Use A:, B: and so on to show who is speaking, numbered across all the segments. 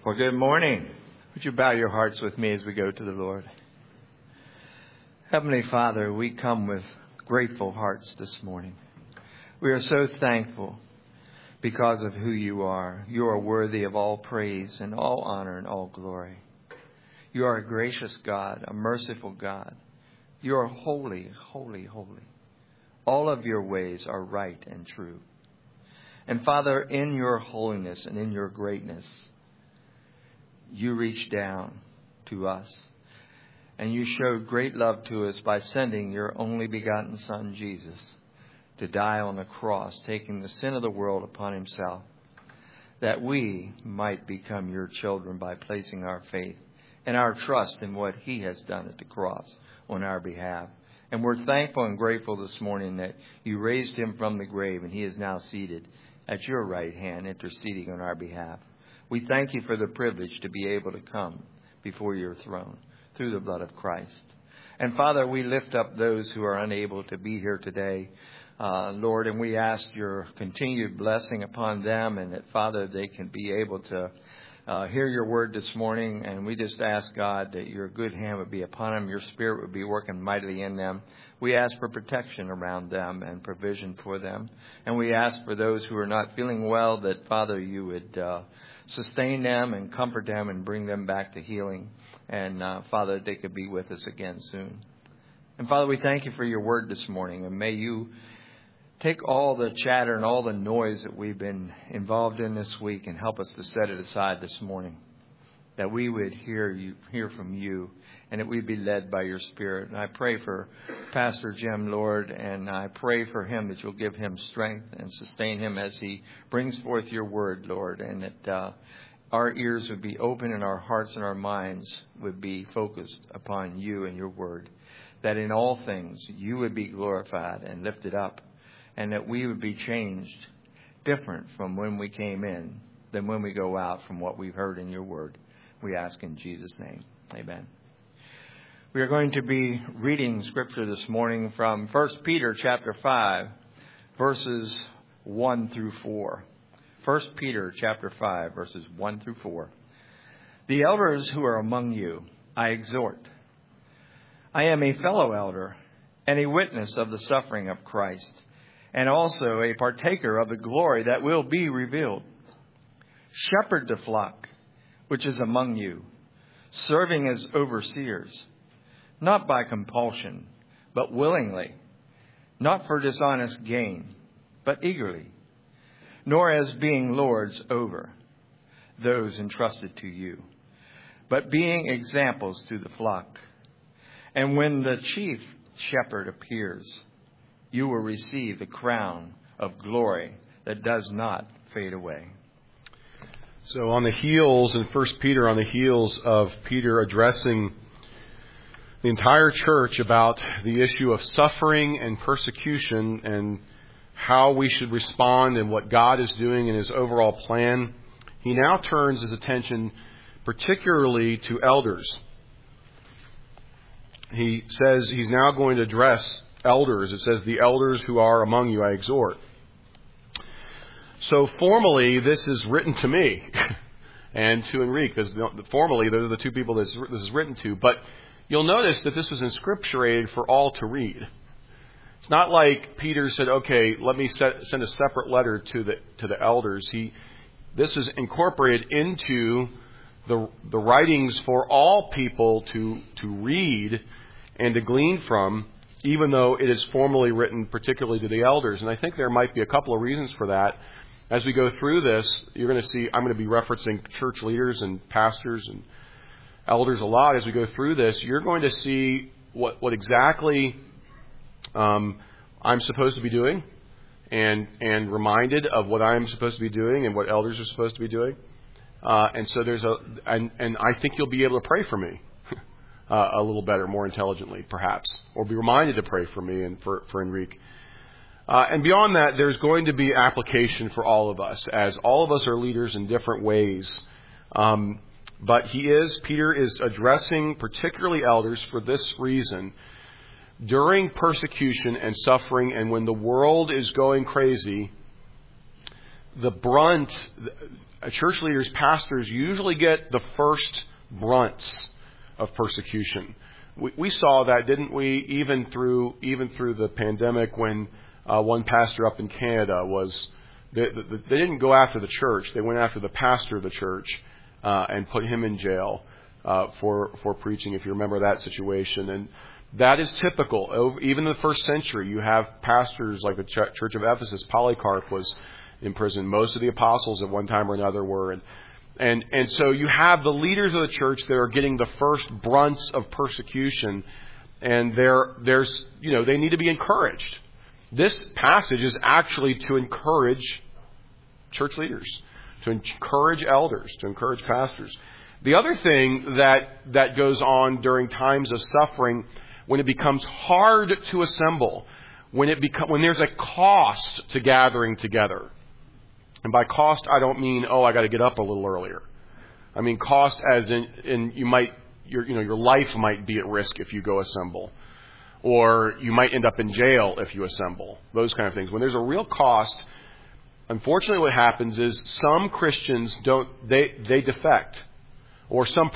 A: Well, good morning. Would you bow your hearts with me as we go to the Lord? Heavenly Father, we come with grateful hearts this morning. We are so thankful because of who you are. You are worthy of all praise and all honor and all glory. You are a gracious God, a merciful God. You are holy, holy, holy. All of your ways are right and true. And Father, in your holiness and in your greatness, you reached down to us. And you showed great love to us by sending your only begotten Son, Jesus, to die on the cross, taking the sin of the world upon himself, that we might become your children by placing our faith and our trust in what he has done at the cross on our behalf. And we're thankful and grateful this morning that you raised him from the grave and he is now seated at your right hand, interceding on our behalf. We thank you for the privilege to be able to come before your throne through the blood of Christ. And Father, we lift up those who are unable to be here today, Lord, and we ask your continued blessing upon them, and that, Father, they can be able to hear your word this morning. And we just ask, God, that your good hand would be upon them, your spirit would be working mightily in them. We ask for protection around them and provision for them. And we ask for those who are not feeling well that, Father, you would sustain them and comfort them and bring them back to healing. And, Father, they could be with us again soon. And, Father, we thank you for your word this morning. And may you take all the chatter and all the noise that we've been involved in this week and help us to set it aside this morning. That we would hear from you, and that we'd be led by your Spirit. And I pray for Pastor Jim, Lord, and I pray for him that you'll give him strength and sustain him as he brings forth your word, Lord, and that our ears would be open and our hearts and our minds would be focused upon you and your word. That in all things you would be glorified and lifted up, and that we would be changed different from when we came in than when we go out from what we've heard in your word. We ask in Jesus' name. Amen. We are going to be reading scripture this morning from 1 Peter chapter 5, verses 1 through 4. 1 Peter chapter 5, verses 1 through 4. The elders who are among you, I exhort. I am a fellow elder and a witness of the suffering of Christ, and also a partaker of the glory that will be revealed. Shepherd the flock which is among you, serving as overseers, not by compulsion, but willingly, not for dishonest gain, but eagerly, nor as being lords over those entrusted to you, but being examples to the flock. And when the chief shepherd appears, you will receive the crown of glory that does not fade away.
B: So on the heels, in 1 Peter, on the heels of Peter addressing the entire church about the issue of suffering and persecution and how we should respond and what God is doing in his overall plan, he now turns his attention particularly to elders. He says he's now going to address elders. It says, the elders who are among you, I exhort. So formally, this is written to me and to Enrique, because formally, those are the two people this is written to. But you'll notice that this was inscripturated for all to read. It's not like Peter said, okay, let me send a separate letter to the elders. This is incorporated into the writings for all people to read and to glean from, even though it is formally written particularly to the elders. And I think there might be a couple of reasons for that. As we go through this, you're going to see, I'm going to be referencing church leaders and pastors and elders a lot. As we go through this, you're going to see what exactly I'm supposed to be doing, and reminded of what I'm supposed to be doing and what elders are supposed to be doing. And so and I think you'll be able to pray for me a little better, more intelligently, perhaps, or be reminded to pray for me and for Enrique. And beyond that, there's going to be application for all of us, as all of us are leaders in different ways. But Peter is addressing particularly elders for this reason. During persecution and suffering, and when the world is going crazy, the brunt, church leaders, pastors, usually get the first brunts of persecution. We saw that, didn't we, even through the pandemic, when one pastor up in Canada was, they didn't go after the church, they went after the pastor of the church and put him in jail for preaching, if you remember that situation. And that is typical. Even in the first century, you have pastors like the Church of Ephesus. Polycarp was in prison. Most of the apostles at one time or another were. And so you have the leaders of the church that are getting the first brunts of persecution, and there's they need to be encouraged. This passage is actually to encourage church leaders, to encourage elders, to encourage pastors. The other thing that goes on during times of suffering, when it becomes hard to assemble, when there's a cost to gathering together. And by cost, I don't mean, I got to get up a little earlier. I mean cost as in your life might be at risk if you go assemble, or you might end up in jail if you assemble. Those kind of things. When there's a real cost, unfortunately, what happens is some Christians they defect, or some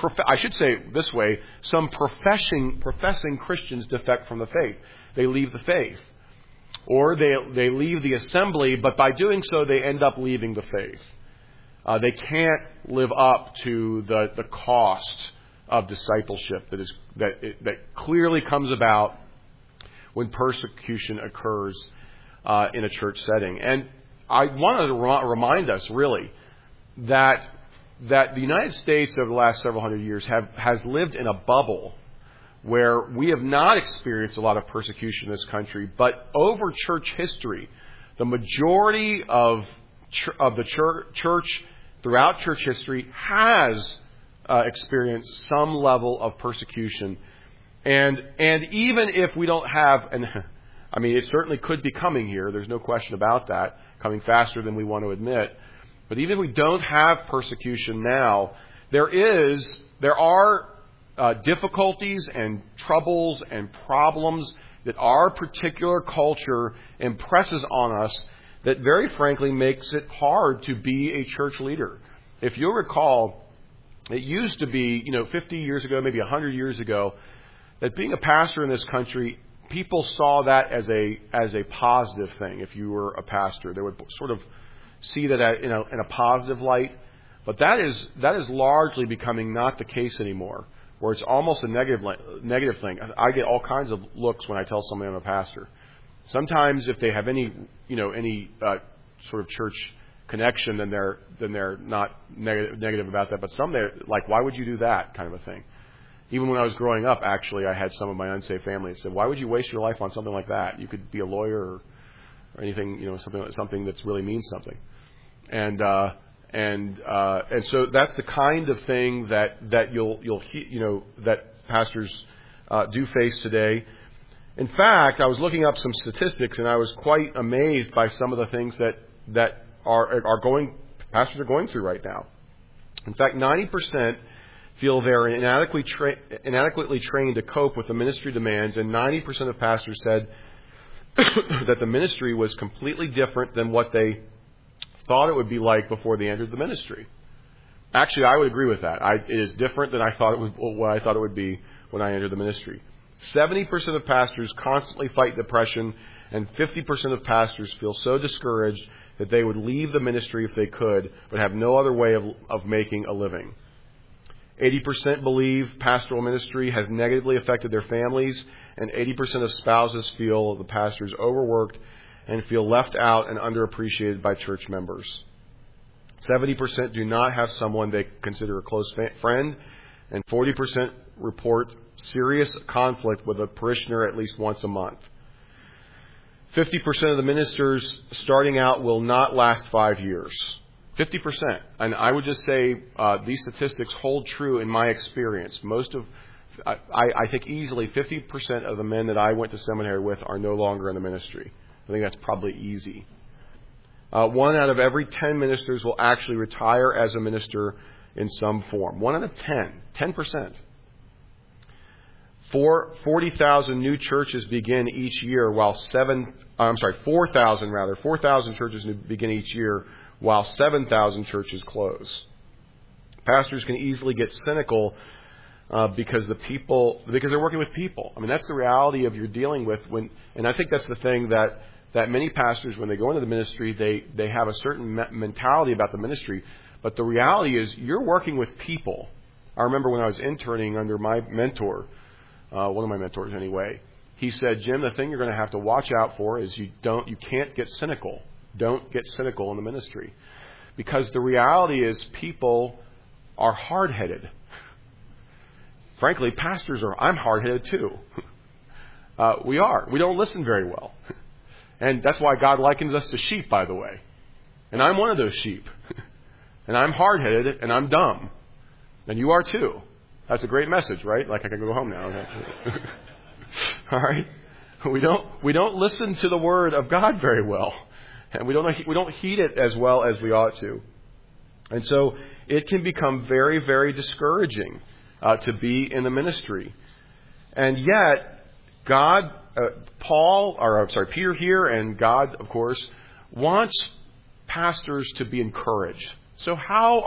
B: professing Christians defect from the faith. They leave the faith. Or they leave the assembly, but by doing so, they end up leaving the faith. They can't live up to the cost of discipleship that clearly comes about when persecution occurs in a church setting. And I want to remind us, really, that the United States over the last several hundred years has lived in a bubble where we have not experienced a lot of persecution in this country, but over church history, the majority of the church throughout church history has experienced some level of persecution, and even if we don't have, it certainly could be coming here. There's no question about that, coming faster than we want to admit. But even if we don't have persecution now, there are difficulties and troubles and problems that our particular culture impresses on us that very frankly makes it hard to be a church leader. If you'll recall, it used to be, 50 years ago, maybe 100 years ago, that being a pastor in this country, people saw that as a positive thing. If you were a pastor, they would sort of see that in a positive light. But that is largely becoming not the case anymore, where it's almost a negative thing. I get all kinds of looks when I tell somebody I'm a pastor. Sometimes if they have any sort of church connection, then they're not negative about that. But some they're like, why would you do that, kind of a thing. Even when I was growing up, actually, I had some of my unsaved family that said, why would you waste your life on something like that? You could be a lawyer or anything, something that's really means something. And so that's the kind of thing that that pastors do face today. In fact, I was looking up some statistics, and I was quite amazed by some of the things that pastors are going through right now. In fact, 90% feel they're inadequately trained to cope with the ministry demands, and 90% of pastors said that the ministry was completely different than what they thought it would be like before they entered the ministry. Actually, I would agree with that. It is different than what I thought it would be when I entered the ministry. 70% of pastors constantly fight depression, and 50% of pastors feel so discouraged that they would leave the ministry if they could, but have no other way of making a living. 80% believe pastoral ministry has negatively affected their families, and 80% of spouses feel the pastor is overworked and feel left out and underappreciated by church members. 70% do not have someone they consider a close friend, and 40% report serious conflict with a parishioner at least once a month. 50% of the ministers starting out will not last 5 years. 50%. And I would just say these statistics hold true in my experience. I think easily 50% of the men that I went to seminary with are no longer in the ministry. I think that's probably easy. 1 out of every 10 ministers will actually retire as a minister in some form. 1 out of 10. 10%. 40,000 new churches begin each year, while 4,000 churches begin each year, while 7,000 churches close. Pastors can easily get cynical because they're working with people. I mean, that's the reality of you're dealing with and I think that's the thing that many pastors, when they go into the ministry, they have a certain mentality about the ministry. But the reality is you're working with people. I remember when I was interning under my mentor, one of my mentors anyway, he said, Jim, the thing you're going to have to watch out for is you can't get cynical. Don't get cynical in the ministry. Because the reality is people are hard-headed. Frankly, I'm hard-headed too. We are. We don't listen very well. And that's why God likens us to sheep, by the way. And I'm one of those sheep. And I'm hard-headed and I'm dumb. And you are too. That's a great message, right? Like I can go home now. Okay. All right. We don't listen to the Word of God very well. And we don't heed it as well as we ought to. And so it can become very, very discouraging to be in the ministry. And yet, Peter here and God, of course, wants pastors to be encouraged. So how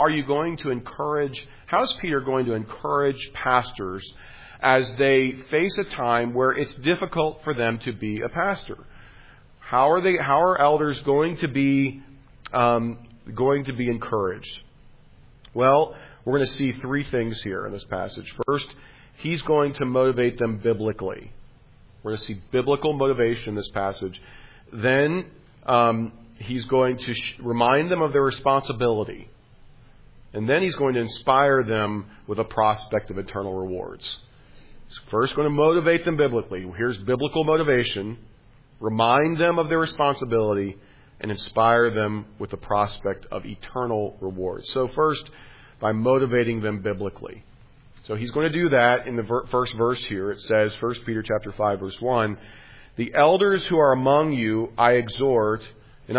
B: is Peter going to encourage pastors as they face a time where it's difficult for them to be a pastor? How are elders going to be encouraged? Well, we're going to see three things here in this passage. First, he's going to motivate them biblically. We're going to see biblical motivation in this passage. Then he's going to remind them of their responsibility. And then he's going to inspire them with a prospect of eternal rewards. He's first going to motivate them biblically. Here's biblical motivation. Remind them of their responsibility and inspire them with the prospect of eternal rewards. So first, by motivating them biblically. So he's going to do that in the first verse here. It says, 1 Peter chapter 5, verse 1, "The elders who are among you I exhort, and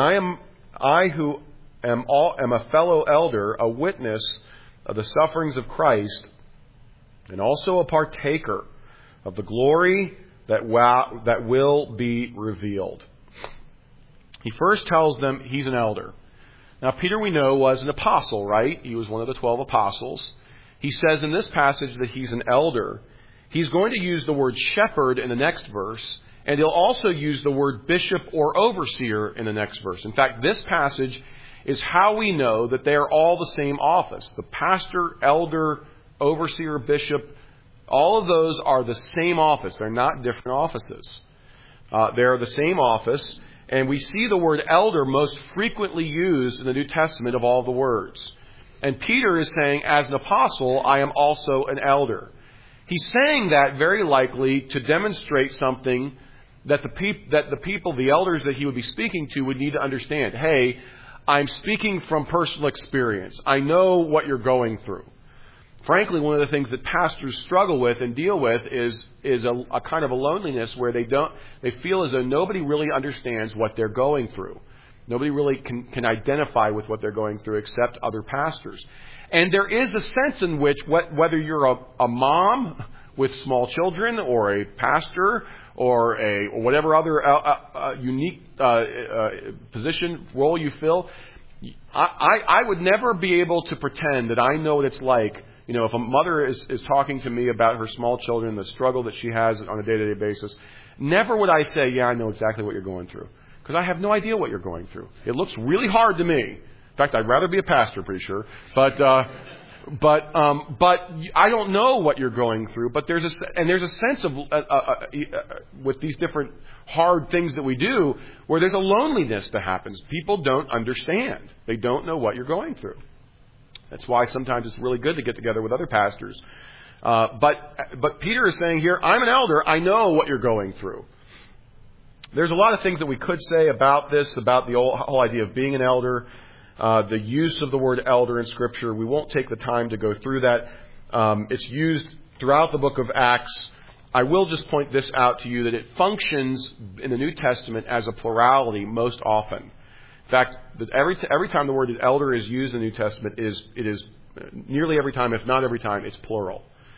B: I who am a fellow elder, a witness of the sufferings of Christ, and also a partaker of the glory that will be revealed." He first tells them he's an elder. Now, Peter, we know, was an apostle, right? He was one of the 12 apostles. He says in this passage that he's an elder. He's going to use the word shepherd in the next verse, and he'll also use the word bishop or overseer in the next verse. In fact, this passage is how we know that they are all the same office. The pastor, elder, overseer, bishop, all of those are the same office. They're not different offices. They're the same office. And we see the word elder most frequently used in the New Testament of all the words. And Peter is saying, as an apostle, I am also an elder. He's saying that very likely to demonstrate something that the people, the elders that he would be speaking to, would need to understand. Hey, I'm speaking from personal experience. I know what you're going through. Frankly, one of the things that pastors struggle with and deal with is a kind of a loneliness where they feel as though nobody really understands what they're going through. Nobody really can identify with what they're going through except other pastors. And there is a sense in which whether you're a mom with small children or a pastor or whatever other unique position, role you fill, I would never be able to pretend that I know what it's like. You know, if a mother is talking to me about her small children, the struggle that she has on a day-to-day basis, never would I say, yeah, I know exactly what you're going through. Because I have no idea what you're going through. It looks really hard to me. In fact, I'd rather be a pastor, pretty sure. But I don't know what you're going through. But there's a sense of with these different hard things that we do, where there's a loneliness that happens. People don't understand. They don't know what you're going through. That's why sometimes it's really good to get together with other pastors. But Peter is saying here, I'm an elder. I know what you're going through. There's a lot of things that we could say about this, about the whole idea of being an elder, the use of the word elder in Scripture. We won't take the time to go through that. It's used throughout the book of Acts. I will just point this out to you, that it functions in the New Testament as a plurality most often. In fact, every time the word elder is used in the New Testament, it is nearly every time, if not every time, it's plural.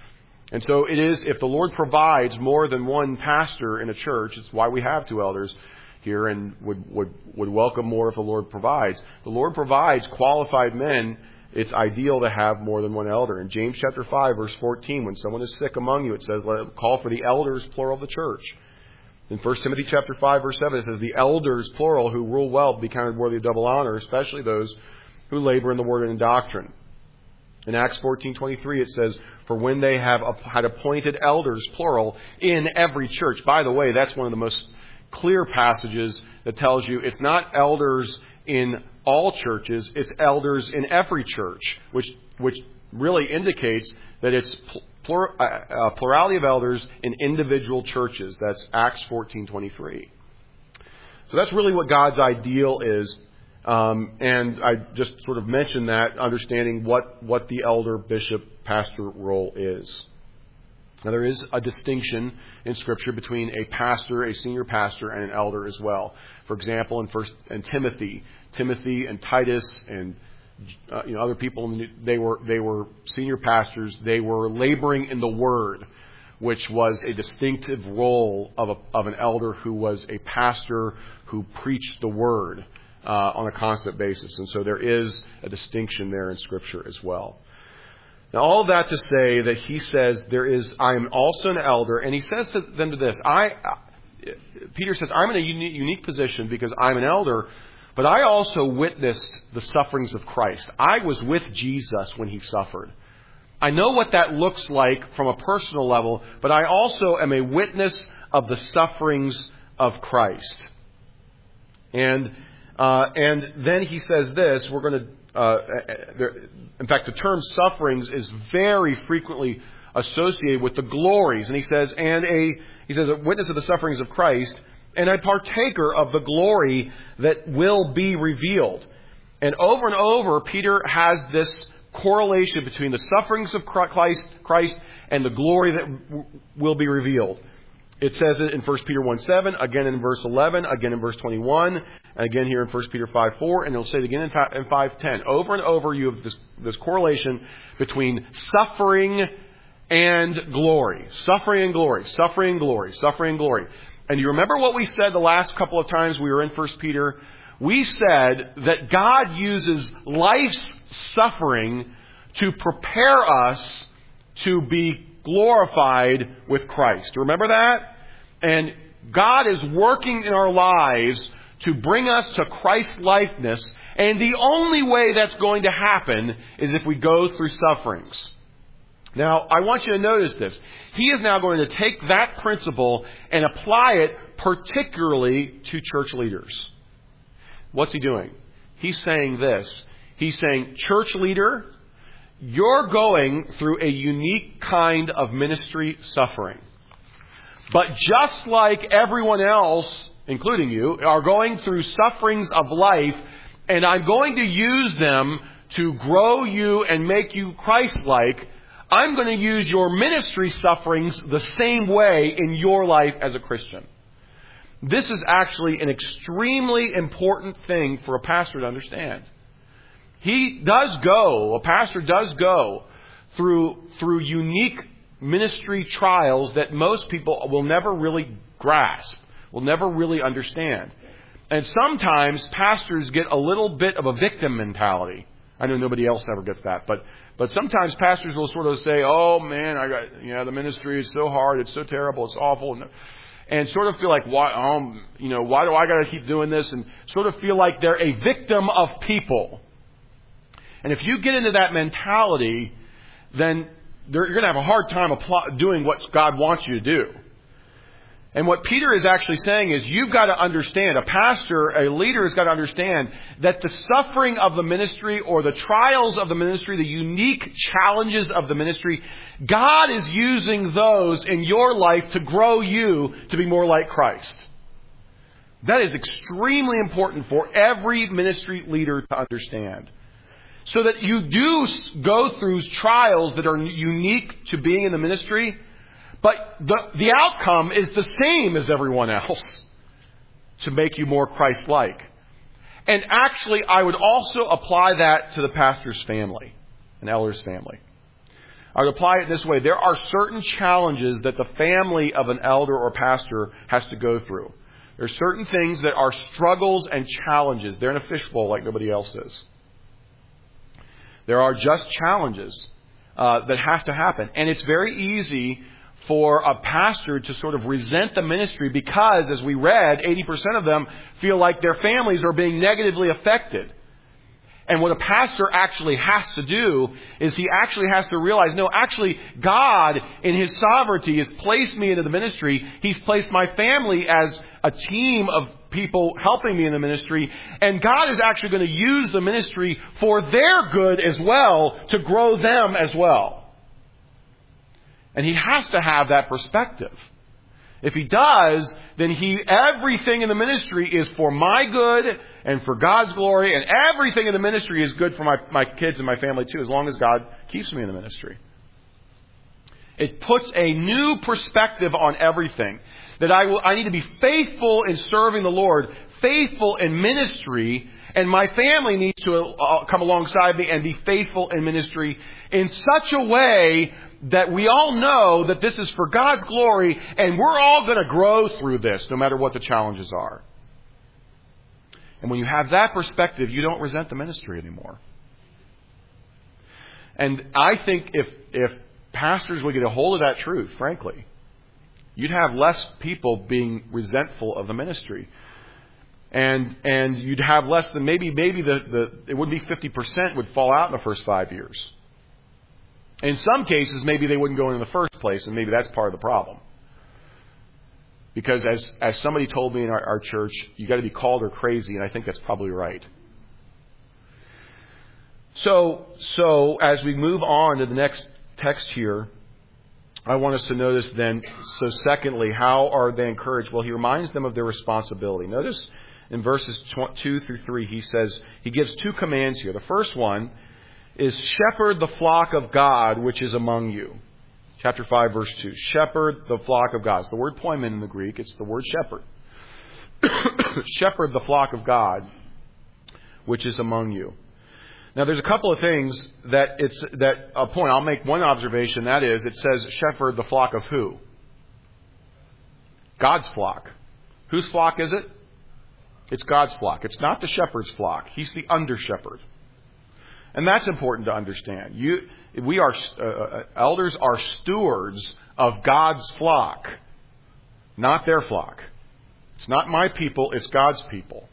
B: And so it is, if the Lord provides more than one pastor in a church, it's why we have 2 elders here and would welcome more if the Lord provides. The Lord provides qualified men. It's ideal to have more than one elder. In James chapter 5, verse 14, when someone is sick among you, it says, let it call for the elders, plural, of the church. In 1 Timothy chapter 5, verse 7, it says, the elders, plural, who rule well, be counted worthy of double honor, especially those who labor in the word and in doctrine. In Acts 14:23, it says, for when they have had appointed elders, plural, in every church. By the way, that's one of the most clear passages that tells you it's not elders in all churches, it's elders in every church, which really indicates that it's plurality of elders in individual churches. That's Acts 14:23. So that's really what God's ideal is. And I just sort of mentioned that, understanding what the elder, bishop, pastor role is. Now, there is a distinction in Scripture between a pastor, a senior pastor, and an elder as well. For example, in Timothy and Titus and other people, they were senior pastors. They were laboring in the Word, which was a distinctive role of an elder who was a pastor who preached the Word on a constant basis. And so there is a distinction there in Scripture as well. Now, all of that to say that he says I am also an elder, and he says to them to this, Peter says, I'm in a unique position because I'm an elder, but I also witnessed the sufferings of Christ. I was with Jesus when he suffered. I know what that looks like from a personal level, but I also am a witness of the sufferings of Christ. And then he says this, we're going to, in fact, the term sufferings is very frequently associated with the glories. And he says, a witness of the sufferings of Christ, and a partaker of the glory that will be revealed. And over, Peter has this correlation between the sufferings of Christ and the glory that will be revealed. It says it in 1 Peter 1:7, again in verse 11, again in verse 21, and again here in 1 Peter 5:4, and it'll say it again in 5:10. Over and over you have this correlation between suffering and glory. Suffering and glory. Suffering and glory. Suffering and glory. And you remember what we said the last couple of times we were in 1 Peter? We said that God uses life's suffering to prepare us to be glorified with Christ. Do you remember that? And God is working in our lives to bring us to Christ's likeness. And the only way that's going to happen is if we go through sufferings. Now, I want you to notice this. He is now going to take that principle and apply it particularly to church leaders. What's he doing? He's saying this. He's saying, church leader, you're going through a unique kind of ministry suffering. But just like everyone else, including you, are going through sufferings of life, and I'm going to use them to grow you and make you Christ-like, I'm going to use your ministry sufferings the same way in your life as a Christian. This is actually an extremely important thing for a pastor to understand. A pastor does go through unique ministry trials that most people will never really grasp, will never really understand. And sometimes pastors get a little bit of a victim mentality. I know nobody else ever gets that, but sometimes pastors will sort of say, "Oh man, the ministry is so hard, it's so terrible, it's awful," and sort of feel like, why do I got to keep doing this? And sort of feel like they're a victim of people. And if you get into that mentality, then you're going to have a hard time doing what God wants you to do. And what Peter is actually saying is you've got to understand, a pastor, a leader has got to understand that the suffering of the ministry or the trials of the ministry, the unique challenges of the ministry, God is using those in your life to grow you to be more like Christ. That is extremely important for every ministry leader to understand. So that you do go through trials that are unique to being in the ministry, but the outcome is the same as everyone else to make you more Christ-like. And actually, I would also apply that to the pastor's family, an elder's family. I would apply it this way. There are certain challenges that the family of an elder or pastor has to go through. There are certain things that are struggles and challenges. They're in a fishbowl like nobody else is. There are just challenges that have to happen. And it's very easy for a pastor to sort of resent the ministry because, as we read, 80% of them feel like their families are being negatively affected. And what a pastor actually has to do is he actually has to realize, no, actually, God, in His sovereignty, has placed me into the ministry. He's placed my family as a team of people helping me in the ministry. And God is actually going to use the ministry for their good as well, to grow them as well. And he has to have that perspective. If he does, then everything in the ministry is for my good and for God's glory, and everything in the ministry is good for my kids and my family too, as long as God keeps me in the ministry. It puts a new perspective on everything. That I need to be faithful in serving the Lord, faithful in ministry, and my family needs to come alongside me and be faithful in ministry in such a way that we all know that this is for God's glory, and we're all going to grow through this, no matter what the challenges are. And when you have that perspective, you don't resent the ministry anymore. And I think if pastors would get a hold of that truth, frankly, you'd have less people being resentful of the ministry. And you'd have less than maybe it would be 50% would fall out in the first 5 years. In some cases, maybe they wouldn't go in the first place, and maybe that's part of the problem. Because as somebody told me in our church, you got to be called or crazy, and I think that's probably right. So as we move on to the next text here, I want us to notice then, so secondly, how are they encouraged? Well, he reminds them of their responsibility. Notice in verses 2 through 3, he gives two commands here. The first one is shepherd the flock of God which is among you. Chapter 5, verse 2. Shepherd the flock of God. It's the word poimen in the Greek. It's the word shepherd. Shepherd the flock of God which is among you. Now, there's a couple of things I'll make one observation. That is, it says shepherd the flock of who? God's flock. Whose flock is it? It's God's flock. It's not the shepherd's flock. He's the under shepherd. And that's important to understand. Elders are stewards of God's flock, not their flock. It's not my people, it's God's people.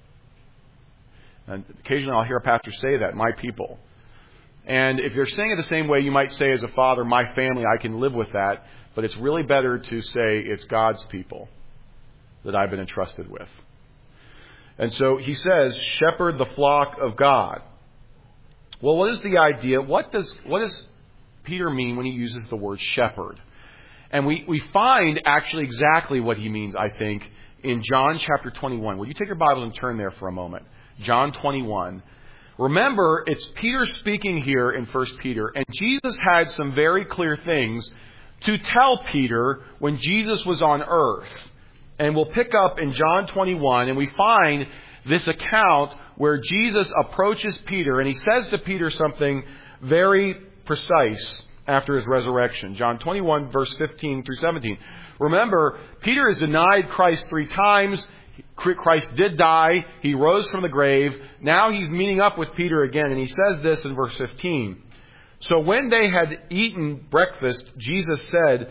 B: And occasionally I'll hear a pastor say that, my people. And if you're saying it the same way, you might say as a father, my family, I can live with that. But it's really better to say it's God's people that I've been entrusted with. And so he says, shepherd the flock of God. Well, what is the idea? What does Peter mean when he uses the word shepherd? And we find actually exactly what he means, I think, in John chapter 21. Will you take your Bible and turn there for a moment? John 21. Remember, it's Peter speaking here in 1 Peter, and Jesus had some very clear things to tell Peter when Jesus was on earth. And we'll pick up in John 21, and we find this account where Jesus approaches Peter, and he says to Peter something very precise after his resurrection. John 21, verse 15 through 17. Remember, Peter has denied Christ 3 times. Christ did die. He rose from the grave. Now he's meeting up with Peter again, and he says this in verse 15. So when they had eaten breakfast, Jesus said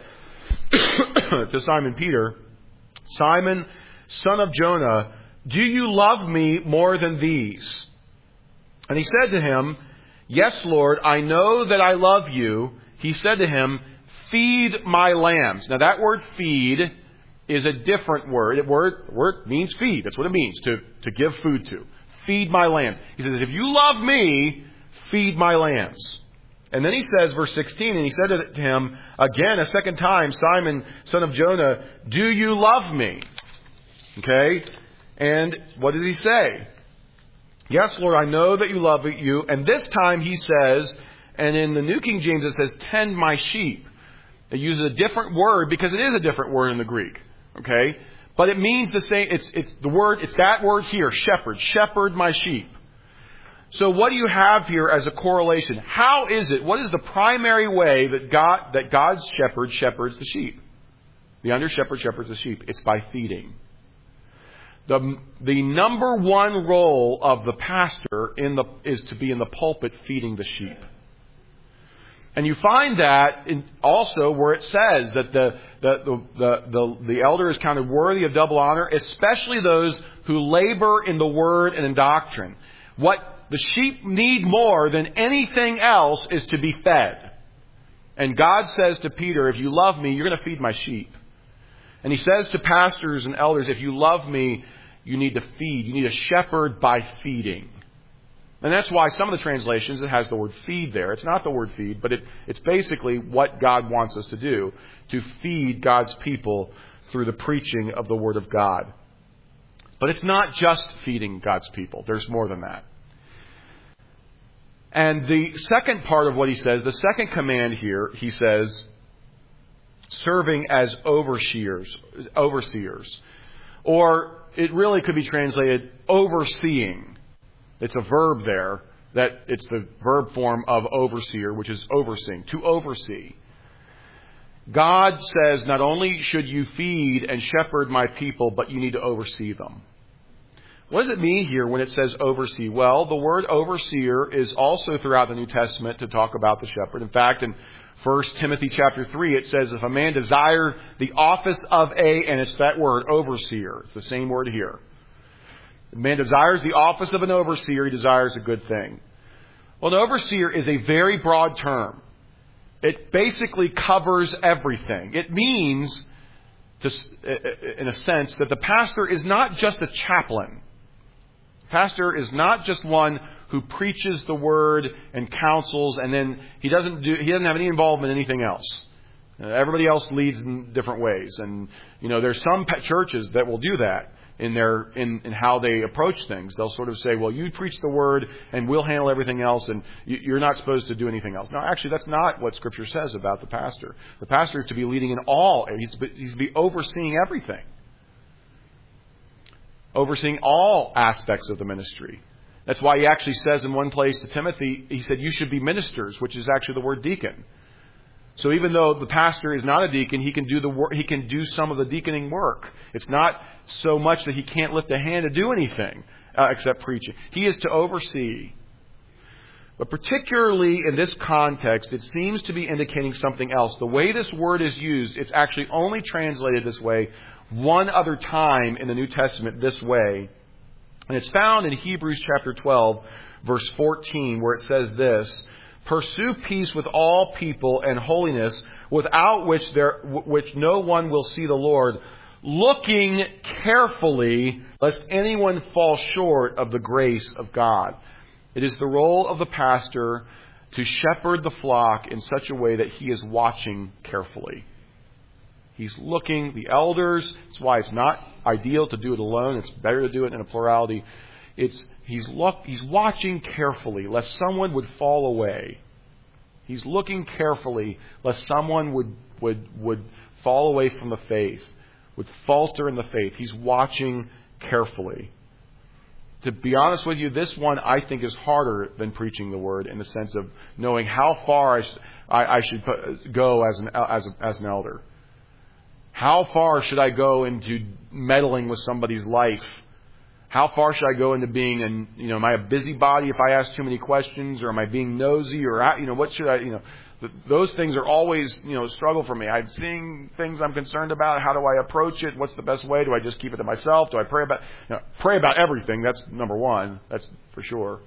B: to Simon Peter, Simon, son of Jonah, do you love me more than these? And he said to him, yes, Lord, I know that I love you. He said to him, feed my lambs. Now that word feed is a different word. The word means feed. That's what it means, to give food to. Feed my lambs. He says, if you love me, feed my lambs. And then he says, verse 16, and he said to him again a second time, Simon, son of Jonah, do you love me? Okay? And what does he say? Yes, Lord, I know that you love you. And this time he says, and in the New King James it says, tend my sheep. It uses a different word because it is a different word in the Greek. Okay? But it means the same. It's that word here, shepherd. Shepherd my sheep. So what do you have here as a correlation? How is it? What is the primary way that God's shepherd shepherds the sheep? The under shepherd shepherds the sheep. It's by feeding. The number one role of the pastor is to be in the pulpit feeding the sheep. And you find that also where it says that the elder is counted worthy of double honor, especially those who labor in the word and in doctrine. What the sheep need more than anything else is to be fed. And God says to Peter, if you love me, you're going to feed my sheep. And he says to pastors and elders, if you love me, you need to feed. You need a shepherd by feeding. And that's why some of the translations, it has the word feed there. It's not the word feed, but it's basically what God wants us to do, to feed God's people through the preaching of the Word of God. But it's not just feeding God's people. There's more than that. And the second part of what he says, the second command here, he says, serving as overseers. Or it really could be translated overseeing. It's a verb there, that it's the verb form of overseer, which is overseeing, to oversee. God says not only should you feed and shepherd my people, but you need to oversee them. What does it mean here when it says oversee? Well, the word overseer is also throughout the New Testament to talk about the shepherd. In fact, in 1 Timothy chapter 3, it says if a man desire the office of and it's that word, overseer. It's the same word here. If a man desires the office of an overseer, he desires a good thing. Well, an overseer is a very broad term. It basically covers everything. It means, in a sense, that the pastor is not just a chaplain. Pastor is not just one who preaches the word and counsels, and then he doesn't have any involvement in anything else. Everybody else leads in different ways, and there's some churches that will do that in how they approach things. They'll sort of say, "Well, you preach the word, and we'll handle everything else, and you're not supposed to do anything else." No, actually, that's not what Scripture says about the pastor. The pastor is to be leading in all. He's to be overseeing everything. Overseeing all aspects of the ministry. That's why he actually says in one place to Timothy, he said, you should be ministers, which is actually the word deacon. So even though the pastor is not a deacon, he can do the work. He can do some of the deaconing work. It's not so much that he can't lift a hand to do anything except preaching. He is to oversee. But particularly in this context, it seems to be indicating something else. The way this word is used, it's actually only translated this way one other time in the New Testament this way. And it's found in Hebrews chapter 12, verse 14, where it says this, pursue peace with all people and holiness, without which no one will see the Lord, looking carefully lest anyone fall short of the grace of God. It is the role of the pastor to shepherd the flock in such a way that he is watching carefully. He's looking, the elders, that's why it's not ideal to do it alone. It's better to do it in a plurality. He's watching carefully lest someone would fall away. He's looking carefully lest someone would fall away from the faith, would falter in the faith. He's watching carefully. To be honest with you, this one I think is harder than preaching the word in the sense of knowing how far I should go as an elder. How far should I go into meddling with somebody's life? How far should I go into being am I a busybody if I ask too many questions, or am I being nosy, or what should I, those things are always, a struggle for me. I'm seeing things I'm concerned about. How do I approach it? What's the best way? Do I just keep it to myself? Do I pray about everything? That's number one. That's for sure.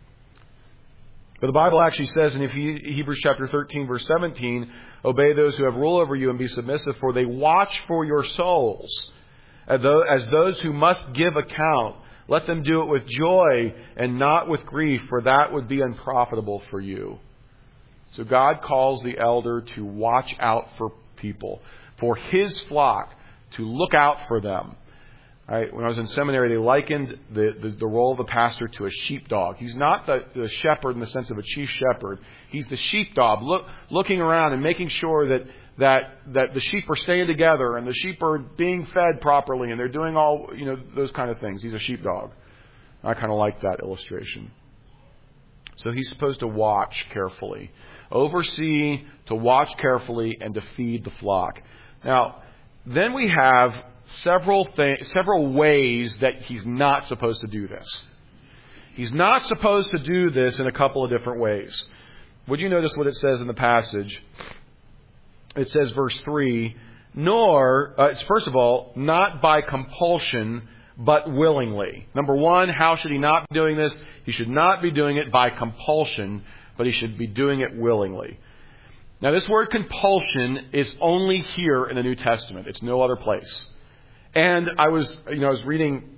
B: But the Bible actually says in Hebrews chapter 13, verse 17, obey those who have rule over you and be submissive, for they watch for your souls. As those who must give account, let them do it with joy and not with grief, for that would be unprofitable for you. So God calls the elder to watch out for people, for his flock, to look out for them. Right? When I was in seminary, they likened the role of the pastor to a sheepdog. He's not the shepherd in the sense of a chief shepherd. He's the sheepdog, looking around and making sure that the sheep are staying together and the sheep are being fed properly and they're doing all those kind of things. He's a sheepdog. I kind of like that illustration. So he's supposed to watch carefully. Oversee, to watch carefully, and to feed the flock. Now, then we have several ways that he's not supposed to do this. He's not supposed to do this in a couple of different ways. Would you notice what it says in the passage? It says, verse 3, first of all, not by compulsion, but willingly. Number one, how should he not be doing this? He should not be doing it by compulsion, but he should be doing it willingly. Now, this word compulsion is only here in the New Testament. It's no other place. And I was reading.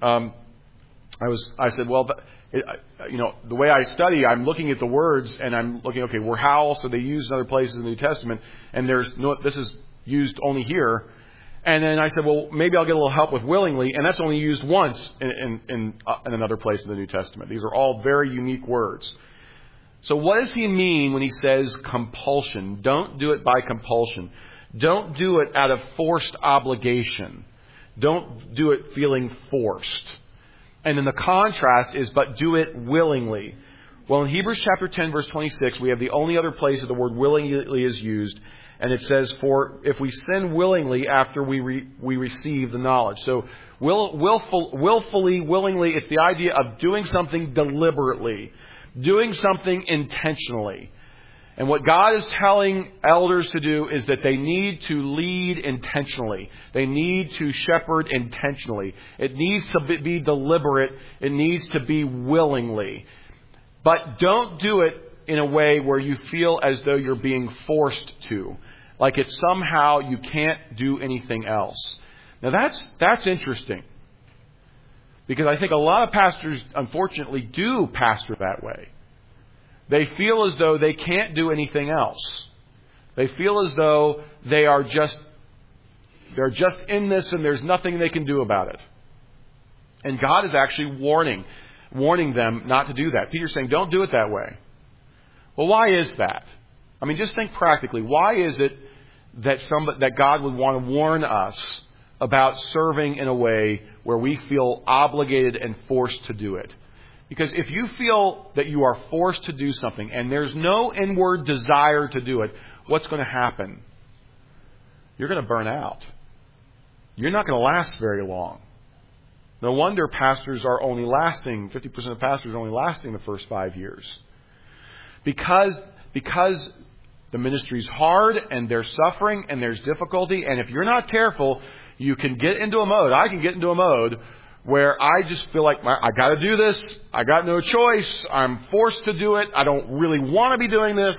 B: I said, well, the way I study, I'm looking at the words and I'm looking, okay, how else are they used in other places in the New Testament? And this is used only here. And then I said, well, maybe I'll get a little help with willingly, and that's only used once in another place in the New Testament. These are all very unique words. So what does he mean when he says compulsion? Don't do it by compulsion. Don't do it out of forced obligation. Don't do it feeling forced. And then the contrast is, but do it willingly. Well, in Hebrews chapter 10, verse 26, we have the only other place that the word willingly is used. And it says, for if we sin willingly after we receive the knowledge. So willfully, willingly, it's the idea of doing something deliberately. Doing something intentionally. And what God is telling elders to do is that they need to lead intentionally. They need to shepherd intentionally. It needs to be deliberate. It needs to be willingly. But don't do it in a way where you feel as though you're being forced to. Like it's somehow you can't do anything else. Now that's interesting. Because I think a lot of pastors, unfortunately, do pastor that way. They feel as though they can't do anything else. They feel as though they're just in this and there's nothing they can do about it. And God is actually warning them not to do that. Peter's saying, don't do it that way. Well, why is that? I mean, just think practically. Why is it that God would want to warn us about serving in a way where we feel obligated and forced to do it? Because if you feel that you are forced to do something and there's no inward desire to do it, what's going to happen? You're going to burn out. You're not going to last very long. No wonder pastors are only lasting, 50% of pastors are only lasting the first 5 years. Because the ministry's hard and there's suffering and there's difficulty, and if you're not careful, you can get into a mode. I can get into a mode where I just feel like I got to do this. I got no choice. I'm forced to do it. I don't really want to be doing this.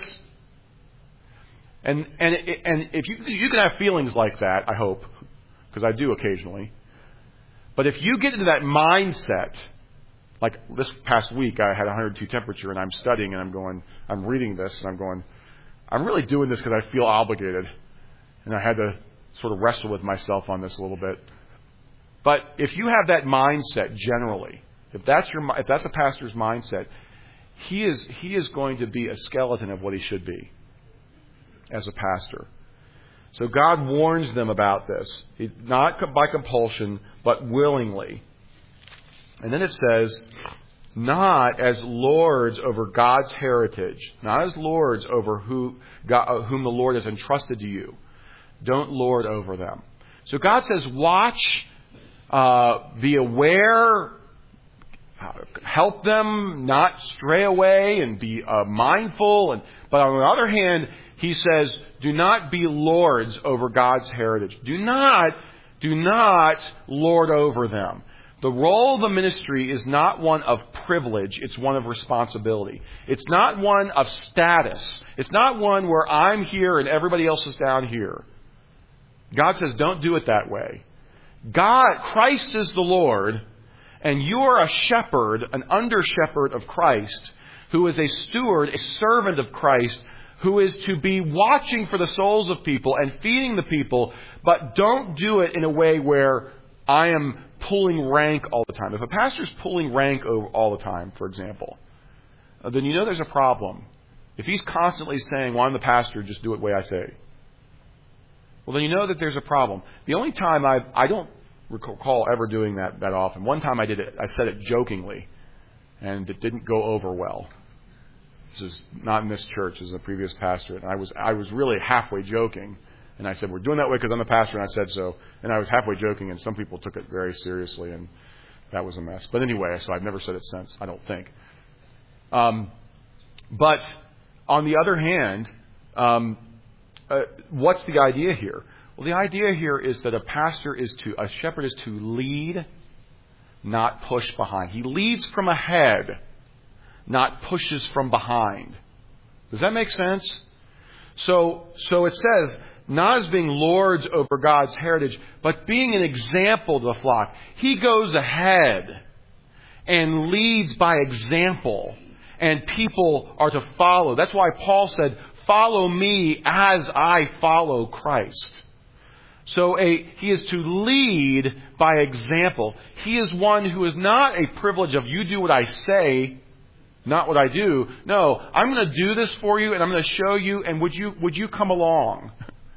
B: And if you can have feelings like that, I hope, because I do occasionally. But if you get into that mindset, like this past week, I had 102 temperature, and I'm studying, and I'm reading this, and I'm going, I'm really doing this because I feel obligated, and I had to sort of wrestle with myself on this a little bit. But if you have that mindset generally, if that's a pastor's mindset, he is going to be a skeleton of what he should be as a pastor. So God warns them about this, not by compulsion, but willingly. And then it says, not as lords over God's heritage, not as lords over whom the Lord has entrusted to you. Don't lord over them. So God says, watch, be aware, help them not stray away, and be mindful. But on the other hand, He says, do not be lords over God's heritage. Do not lord over them. The role of the ministry is not one of privilege. It's one of responsibility. It's not one of status. It's not one where I'm here and everybody else is down here. God says, don't do it that way. Christ is the Lord, and you are a shepherd, an under-shepherd of Christ, who is a steward, a servant of Christ, who is to be watching for the souls of people and feeding the people, but don't do it in a way where I am pulling rank all the time. If a pastor's pulling rank all the time, for example, then you know there's a problem. If he's constantly saying, well, I'm the pastor, just do it the way I say, well, then you know that there's a problem. The only time I don't recall ever doing that often. One time I did it. I said it jokingly, and it didn't go over well. This is not in this church. This is a previous pastor. And I was really halfway joking. And I said, we're doing that way because I'm the pastor, and I said so. And I was halfway joking, and some people took it very seriously, and that was a mess. But anyway, so I've never said it since, I don't think. But on the other hand, what's the idea here? Well, the idea here is that a shepherd is to lead, not push behind. He leads from ahead, not pushes from behind. Does that make sense? So it says, not as being lords over God's heritage, but being an example to the flock. He goes ahead and leads by example, and people are to follow. That's why Paul said, follow me as I follow Christ. So he is to lead by example. He is one who is not a privilege of you do what I say, not what I do. No, I'm going to do this for you, and I'm going to show you, and would you come along?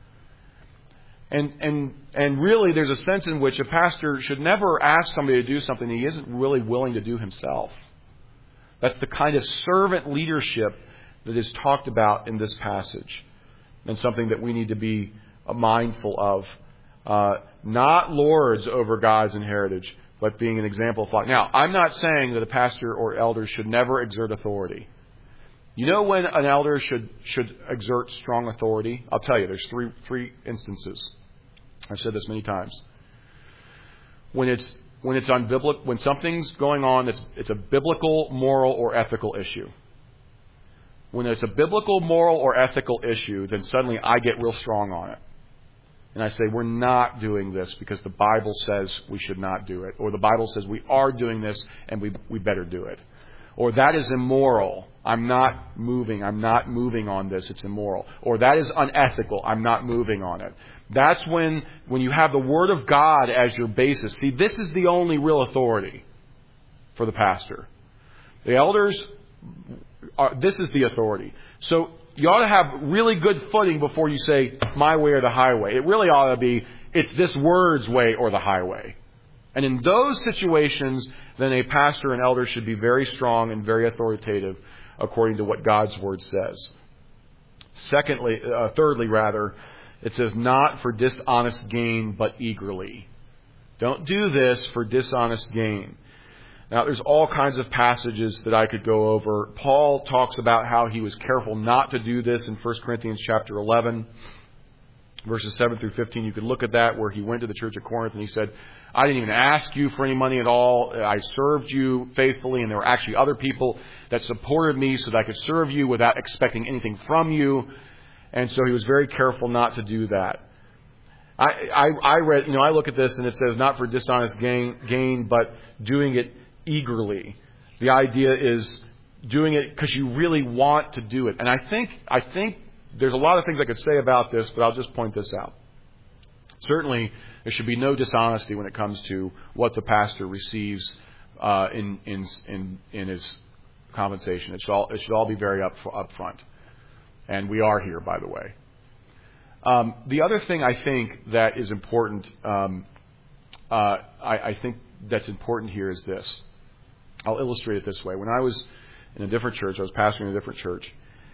B: And really, there's a sense in which a pastor should never ask somebody to do something he isn't really willing to do himself. That's the kind of servant leadership that is talked about in this passage, and something that we need to be mindful of. Not lords over God's heritage, but being an example of flock. Now, I'm not saying that a pastor or elder should never exert authority. You know when an elder should exert strong authority? I'll tell you, there's three instances. I've said this many times. When something's going on, it's a biblical, moral, or ethical issue. When it's a biblical, moral, or ethical issue, then suddenly I get real strong on it. And I say, we're not doing this because the Bible says we should not do it. Or the Bible says we are doing this and we better do it. Or that is immoral. I'm not moving on this. It's immoral. Or that is unethical. I'm not moving on it. That's when you have the Word of God as your basis. See, this is the only real authority for the pastor. The elders, this is the authority. So you ought to have really good footing before you say, my way or the highway. It really ought to be, it's this word's way or the highway. And in those situations, then a pastor and elder should be very strong and very authoritative according to what God's Word says. Thirdly, it says, not for dishonest gain, but eagerly. Don't do this for dishonest gain. Now, there's all kinds of passages that I could go over. Paul talks about how he was careful not to do this in 1 Corinthians chapter 11, verses 7 through 15. You could look at that, where he went to the church of Corinth and he said, I didn't even ask you for any money at all. I served you faithfully, and there were actually other people that supported me so that I could serve you without expecting anything from you. And so he was very careful not to do that. I read, I look at this and it says not for dishonest gain, but doing it eagerly. The idea is doing it because you really want to do it. And I think there's a lot of things I could say about this, but I'll just point this out. Certainly, there should be no dishonesty when it comes to what the pastor receives in his compensation. It should all be very upfront. And we are here, by the way. The other thing I think that is important, I think that's important here is this. I'll illustrate it this way. When I was in a different church, I was pastoring a different church.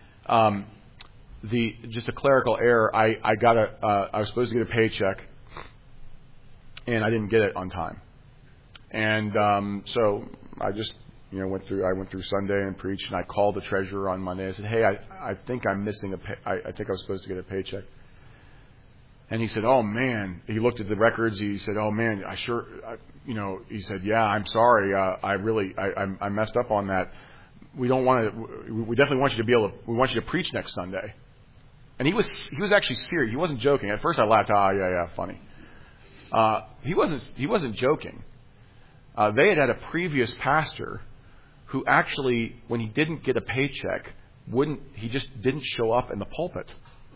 B: Just a clerical error. I was supposed to get a paycheck, and I didn't get it on time. And so I just I went through Sunday and preached, and I called the treasurer on Monday. I said, "Hey, I think I'm missing I think I was supposed to get a paycheck." And he said, "Oh man." He looked at the records. He said, "Oh man, he said, "Yeah, I'm sorry. I messed up on that. We definitely want you to we want you to preach next Sunday." And he was actually serious. He wasn't joking. At first I laughed, yeah, funny. He wasn't joking. They had a previous pastor who actually, when he didn't get a paycheck, he just didn't show up in the pulpit.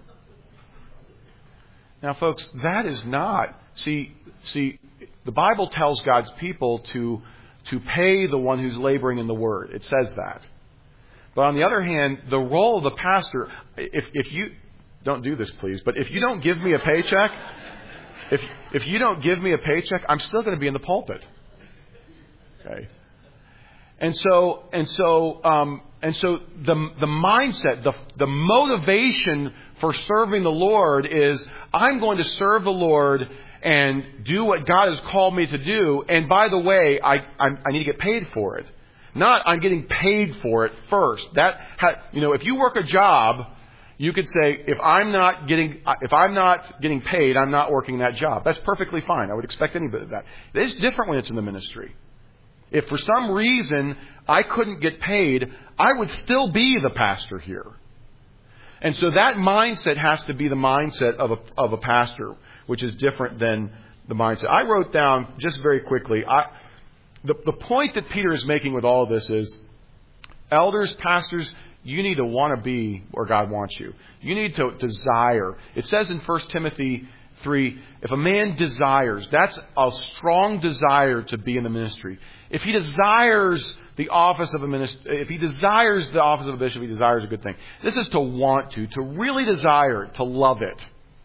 B: Now, folks, that is not, see, the Bible tells God's people to pay the one who's laboring in the Word. It says that. But on the other hand, the role of the pastor, if you, don't do this please, but if you don't give me a paycheck, if you don't give me a paycheck, I'm still going to be in the pulpit. Okay. And so, so the mindset, the motivation for serving the Lord is, I'm going to serve the Lord and do what God has called me to do. And by the way, I need to get paid for it. Not I'm getting paid for it first. If you work a job, you could say, if I'm not getting paid, I'm not working that job. That's perfectly fine. I would expect any bit of that. It's different when it's in the ministry. If for some reason I couldn't get paid, I would still be the pastor here. And so that mindset has to be the mindset of a pastor, which is different than the mindset. I wrote down, just very quickly, the point that Peter is making with all of this is, elders, pastors, you need to want to be where God wants you. You need to desire. It says in 1 Timothy 3, if a man desires, that's a strong desire to be in the ministry. If he desires the office of a minister, if he desires the office of a bishop, he desires a good thing. This is to want to really desire it, to love it.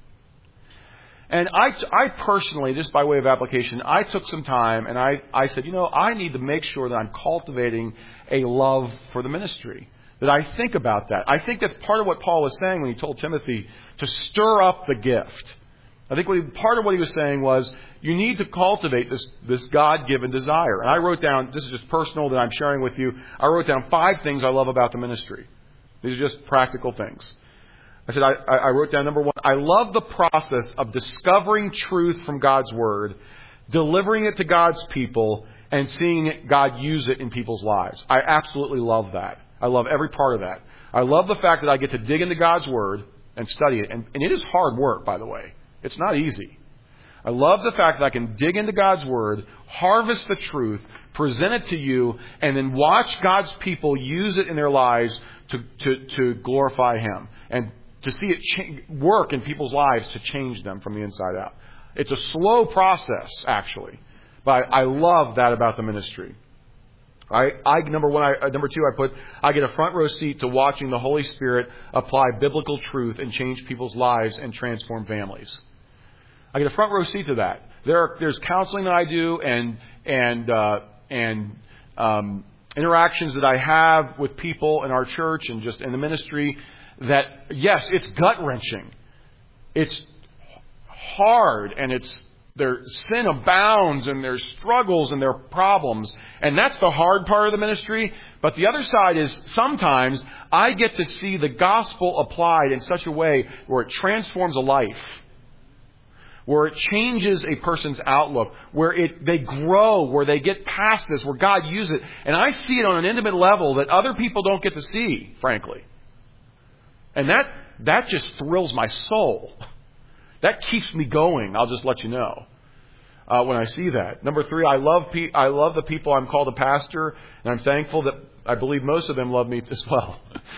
B: And I personally, just by way of application, I took some time and I said, I need to make sure that I'm cultivating a love for the ministry. That I think about that. I think that's part of what Paul was saying when he told Timothy to stir up the gift. I think part of what he was saying was, you need to cultivate this God-given desire. And I wrote down, this is just personal that I'm sharing with you, I wrote down 5 things I love about the ministry. These are just practical things. I said, I wrote down number 1, I love the process of discovering truth from God's Word, delivering it to God's people, and seeing God use it in people's lives. I absolutely love that. I love every part of that. I love the fact that I get to dig into God's Word and study it. And it is hard work, by the way. It's not easy. I love the fact that I can dig into God's Word, harvest the truth, present it to you, and then watch God's people use it in their lives to glorify Him. And to see it work in people's lives to change them from the inside out. It's a slow process, actually. But I love that about the ministry. Number 2, I put, I get a front row seat to watching the Holy Spirit apply biblical truth and change people's lives and transform families. I get a front row seat to that. There's counseling that I do and interactions that I have with people in our church and just in the ministry that, yes, it's gut-wrenching. It's hard and their sin abounds and there's struggles and there are problems. And that's the hard part of the ministry. But the other side is sometimes I get to see the gospel applied in such a way where it transforms a life, where it changes a person's outlook, where they grow, where they get past this, where God uses it. And I see it on an intimate level that other people don't get to see, frankly. And that just thrills my soul. That keeps me going, I'll just let you know, when I see that. Number 3, I love the people I'm called a pastor, and I'm thankful that I believe most of them love me as well.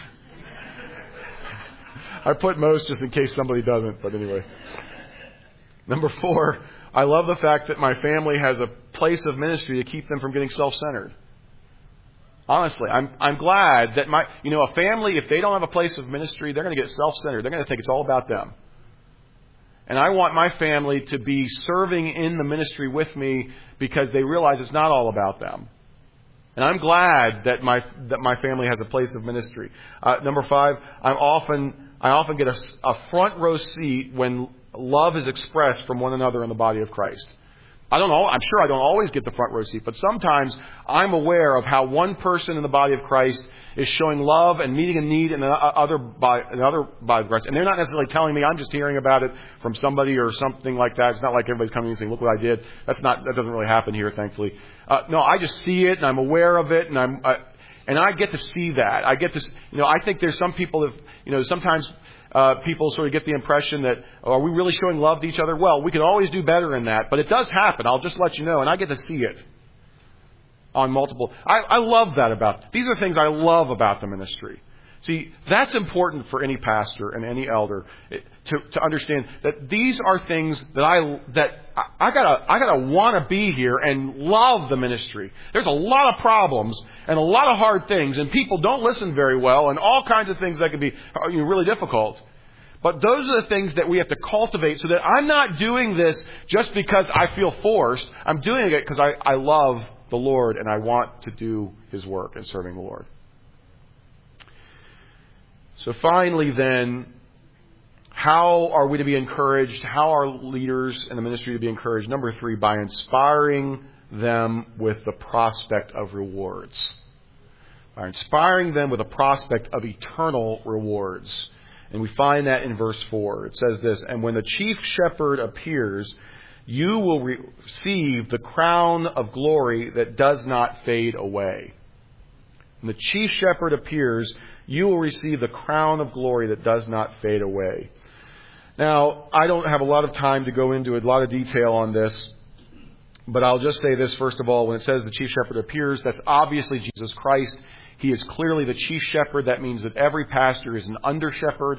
B: I put most just in case somebody doesn't, but anyway. Number 4, I love the fact that my family has a place of ministry to keep them from getting self-centered. Honestly, I'm glad that a family, if they don't have a place of ministry, they're going to get self-centered. They're going to think it's all about them. And I want my family to be serving in the ministry with me because they realize it's not all about them. And I'm glad that my family has a place of ministry. Number 5, I often get a front row seat when love is expressed from one another in the body of Christ. I'm sure I don't always get the front row seat, but sometimes I'm aware of how one person in the body of Christ is showing love and meeting a need in another body of Christ. And they're not necessarily telling me, I'm just hearing about it from somebody or something like that. It's not like everybody's coming and saying, look what I did. That doesn't really happen here, thankfully. No, I just see it and I'm aware of it and I get to see that. I get to, I think there's some people that, sometimes people sort of get the impression that, are we really showing love to each other? Well, we can always do better in that, but it does happen. I'll just let you know, and I get to see it on multiple. I love that these are things I love about the ministry. See, that's important for any pastor and any elder to understand that these are things that I gotta want to be here and love the ministry. There's a lot of problems and a lot of hard things, and people don't listen very well, and all kinds of things that can be really difficult. But those are the things that we have to cultivate so that I'm not doing this just because I feel forced. I'm doing it because I love the Lord and I want to do His work in serving the Lord. So finally then, how are we to be encouraged? How are leaders in the ministry to be encouraged? Number 3, by inspiring them with the prospect of rewards. By inspiring them with a prospect of eternal rewards. And we find that in verse 4. It says this, "And when the chief shepherd appears, you will receive the crown of glory that does not fade away." When the chief shepherd appears, you will receive the crown of glory that does not fade away. Now, I don't have a lot of time to go into a lot of detail on this, but I'll just say this first of all. When it says the chief shepherd appears, that's obviously Jesus Christ. He is clearly the chief shepherd. That means that every pastor is an under shepherd.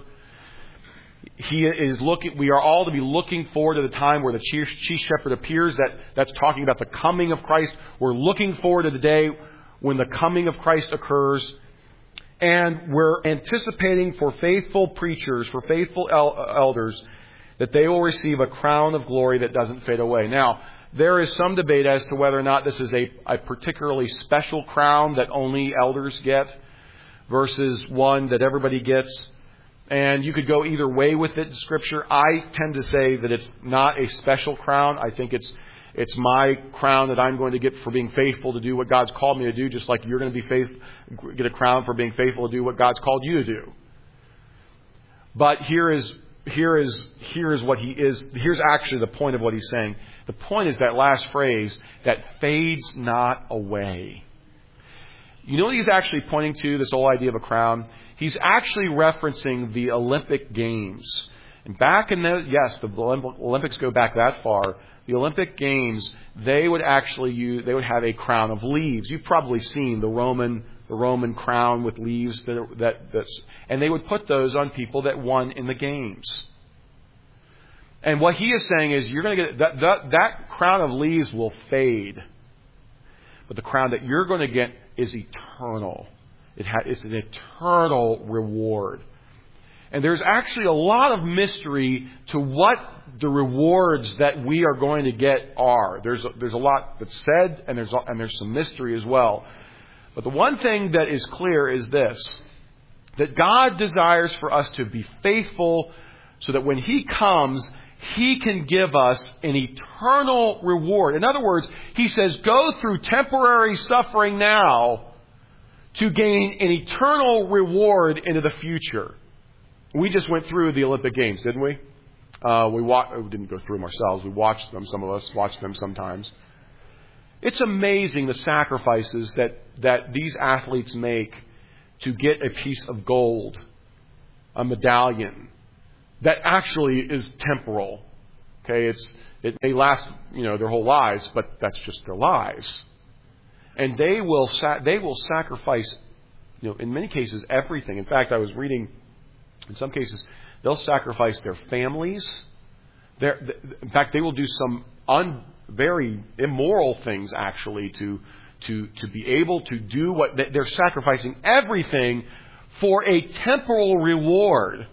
B: We are all to be looking forward to the time where the chief shepherd appears. That's talking about the coming of Christ. We're looking forward to the day when the coming of Christ occurs. And we're anticipating for faithful preachers, for faithful elders, that they will receive a crown of glory that doesn't fade away. Now, there is some debate as to whether or not this is a particularly special crown that only elders get versus one that everybody gets. And you could go either way with it in Scripture. I tend to say that it's not a special crown. I think it's my crown that I'm going to get for being faithful to do what God's called me to do, just like you're going to get a crown for being faithful to do what God's called you to do. But here is what he is. Here's actually the point of what he's saying. The point is that last phrase, that fades not away. You know what he's actually pointing to, this whole idea of a crown? He's actually referencing the Olympic Games. And back in the Olympics go back that far. The Olympic Games, they would have a crown of leaves. You've probably seen the Roman crown with leaves and they would put those on people that won in the games. And what he is saying is, you're going to get that crown of leaves will fade, but the crown that you're going to get is eternal. It's an eternal reward. And there's actually a lot of mystery to what the rewards that we are going to get are. There's a lot that's said, and there's some mystery as well. But the one thing that is clear is this, that God desires for us to be faithful so that when He comes, He can give us an eternal reward. In other words, He says, go through temporary suffering now to gain an eternal reward into the future. We just went through the Olympic Games, didn't we? We didn't go through them ourselves. We watched them. Some of us watched them sometimes. It's amazing the sacrifices that these athletes make to get a piece of gold, a medallion, that actually is temporal. Okay, it may last, their whole lives, but that's just their lives. And they will sacrifice, in many cases, everything. In fact, I was reading, in some cases, they'll sacrifice their families. In fact, they will do some very immoral things, actually, to be able to do what they're sacrificing everything for a temporal reward.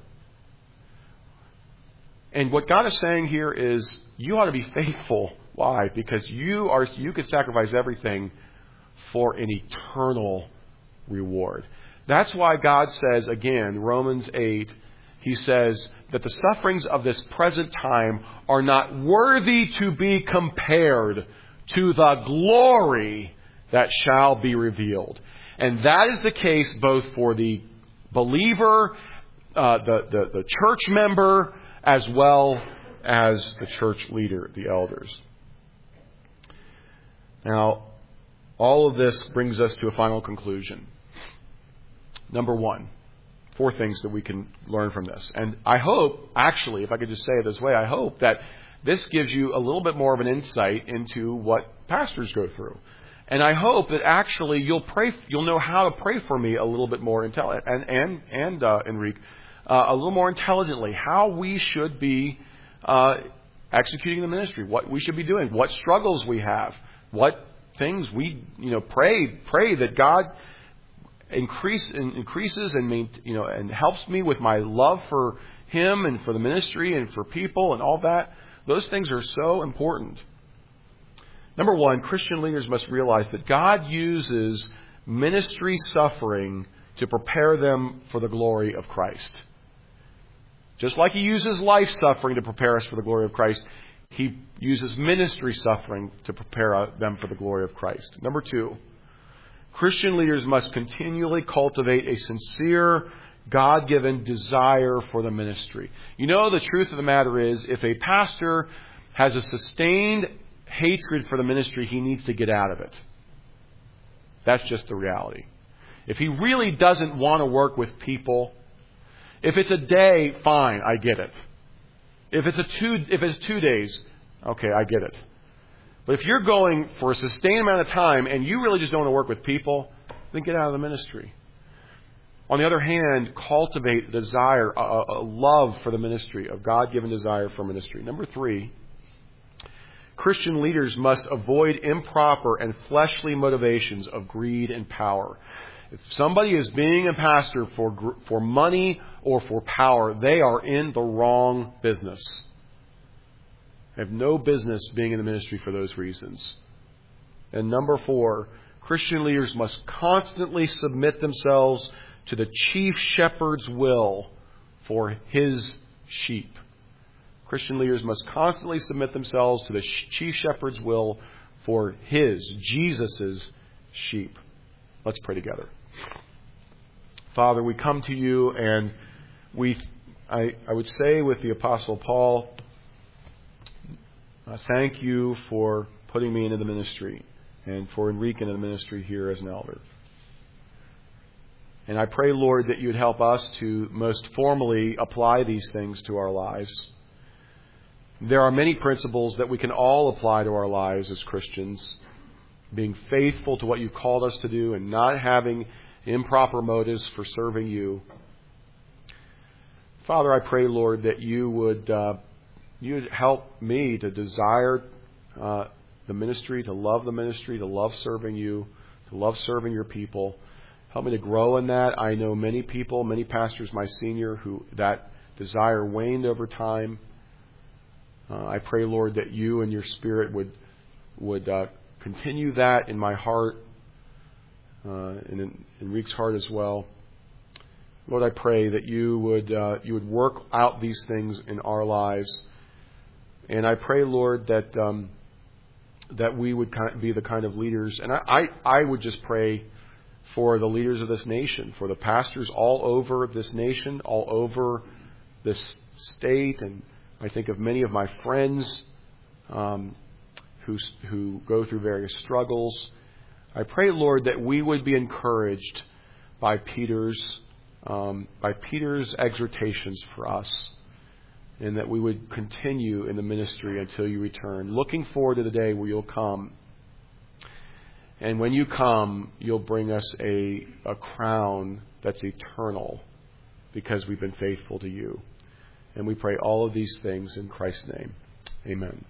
B: And what God is saying here is, you ought to be faithful. Why? Because you could sacrifice everything for an eternal reward. That's why God says, again, Romans 8, He says that the sufferings of this present time are not worthy to be compared to the glory that shall be revealed. And that is the case both for the believer, the church member, as well as the church leader, the elders. Now, all of this brings us to a final conclusion. Number 1, 4 things that we can learn from this. And I hope, actually, if I could just say it this way, I hope that this gives you a little bit more of an insight into what pastors go through. And I hope that actually you'll know how to pray for me a little bit more Enrique, a little more intelligently, how we should be executing the ministry, what we should be doing, what struggles we have, what things we pray that God increases and helps me with my love for Him and for the ministry and for people and all that. Those things are so important. Number 1, Christian leaders must realize that God uses ministry suffering to prepare them for the glory of Christ. Just like He uses life suffering to prepare us for the glory of Christ, He uses ministry suffering to prepare them for the glory of Christ. Number 2, Christian leaders must continually cultivate a sincere, God-given desire for the ministry. You know, the truth of the matter is, if a pastor has a sustained hatred for the ministry, he needs to get out of it. That's just the reality. If he really doesn't want to work with people, if it's a day, fine, I get it. If it's 2 days, okay, I get it. But if you're going for a sustained amount of time and you really just don't want to work with people, then get out of the ministry. On the other hand, cultivate a desire, a love for the ministry, a God-given desire for ministry. Number 3, Christian leaders must avoid improper and fleshly motivations of greed and power. If somebody is being a pastor for money or for power, they are in the wrong business. They have no business being in the ministry for those reasons. And number 4, Christian leaders must constantly submit themselves to the chief shepherd's will for his sheep. Christian leaders must constantly submit themselves to the chief shepherd's will for Jesus' sheep. Let's pray together. Father, we come to you and I would say with the Apostle Paul, thank you for putting me into the ministry and for Enrique into the ministry here as an elder. And I pray, Lord, that you would help us to most formally apply these things to our lives. There are many principles that we can all apply to our lives as Christians. Being faithful to what you've called us to do and not having improper motives for serving you. Father, I pray, Lord, that you would help me to desire the ministry, to love serving you, to love serving your people. Help me to grow in that. I know many people, many pastors, my senior, who that desire waned over time. I pray, Lord, that you and your Spirit would continue that in my heart, and in Enrique's heart as well. Lord, I pray that you would work out these things in our lives, and I pray, Lord, that we would be the kind of leaders, and I would just pray for the leaders of this nation, for the pastors all over this nation, all over this state, and I think of many of my friends who go through various struggles. I pray, Lord, that we would be encouraged by Peter's exhortations for us, and that we would continue in the ministry until you return, looking forward to the day where you'll come. And when you come, you'll bring us a crown that's eternal because we've been faithful to you. And we pray all of these things in Christ's name. Amen.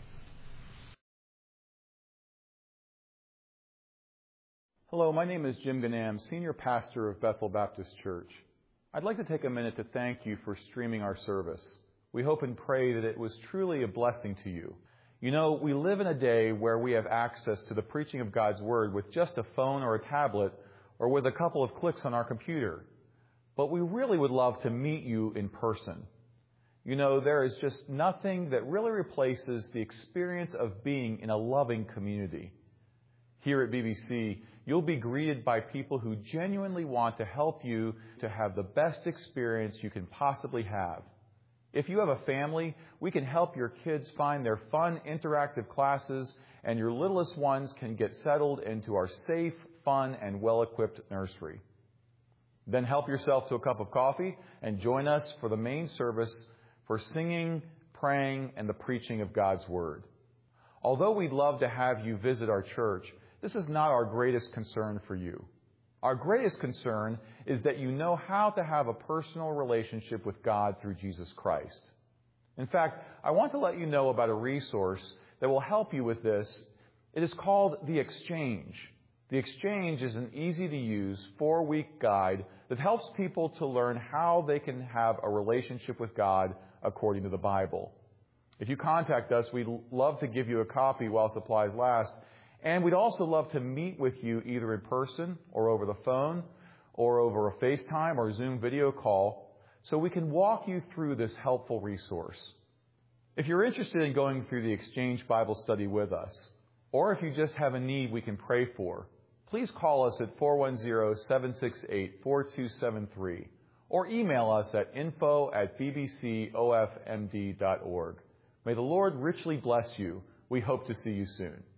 C: Hello, my name is Jim Ganam, Senior Pastor of Bethel Baptist Church. I'd like to take a minute to thank you for streaming our service. We hope and pray that it was truly a blessing to you. You know, we live in a day where we have access to the preaching of God's Word with just a phone or a tablet or with a couple of clicks on our computer. But we really would love to meet you in person. You know, there is just nothing that really replaces the experience of being in a loving community. Here at BBC, you'll be greeted by people who genuinely want to help you to have the best experience you can possibly have. If you have a family, we can help your kids find their fun, interactive classes, and your littlest ones can get settled into our safe, fun, and well-equipped nursery. Then help yourself to a cup of coffee and join us for the main service for singing, praying, and the preaching of God's Word. Although we'd love to have you visit our church, this is not our greatest concern for you. Our greatest concern is that you know how to have a personal relationship with God through Jesus Christ. In fact, I want to let you know about a resource that will help you with this. It is called The Exchange. The Exchange is an easy-to-use 4-week guide that helps people to learn how they can have a relationship with God according to the Bible. If you contact us, we'd love to give you a copy while supplies last. And we'd also love to meet with you either in person or over the phone, or over a FaceTime or Zoom video call so we can walk you through this helpful resource. If you're interested in going through the Exchange Bible Study with us, or if you just have a need we can pray for, please call us at 410-768-4273 or email us at info@bbcofmd.org. May the Lord richly bless you. We hope to see you soon.